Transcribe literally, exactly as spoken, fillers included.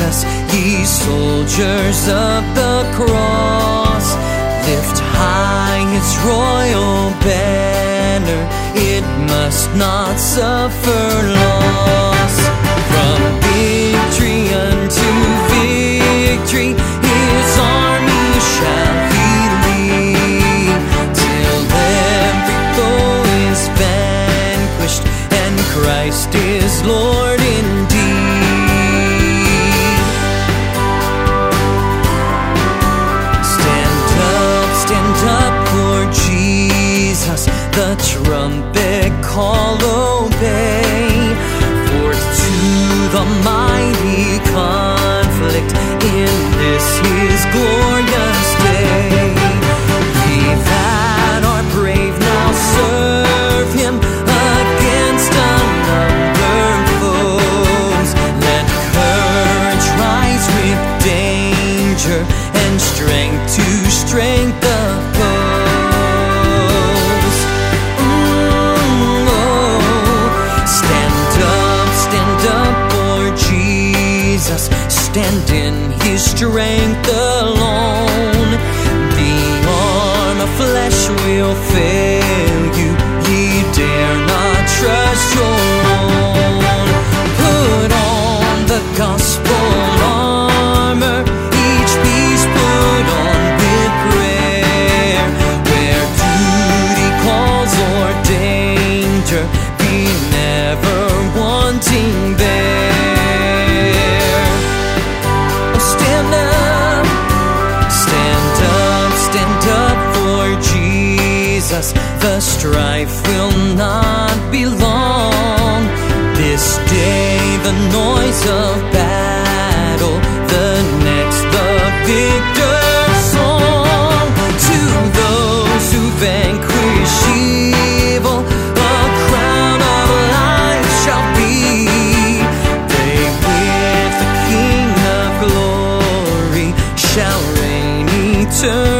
Jesus, ye soldiers of the cross. Lift high its royal banner, it must not suffer loss. From victory unto victory, his army shall he lead, till every foe is vanquished and Christ is Lord indeed. Stand up, stand up for Jesus, the trumpet call obey. Forth to the mighty conflict in this his glorious day. Ye that are brave now serve him against unnumbered foes. Let courage rise with danger and strength to strength oppose. Mm, oh. Stand up, stand up for Jesus, stand in his strength alone. The arm of flesh will fail you, ye dare not trust your own. Put on the gospel armor, each piece put on with prayer. Where duty calls or danger, be never wanting there. Oh, stand up, stand up, stand up for Jesus. The strife will not be long. This day the noise of battle, the next the victor's song. To those who vanquish evil, a crown of life shall be. They with the King of glory shall reign eternally.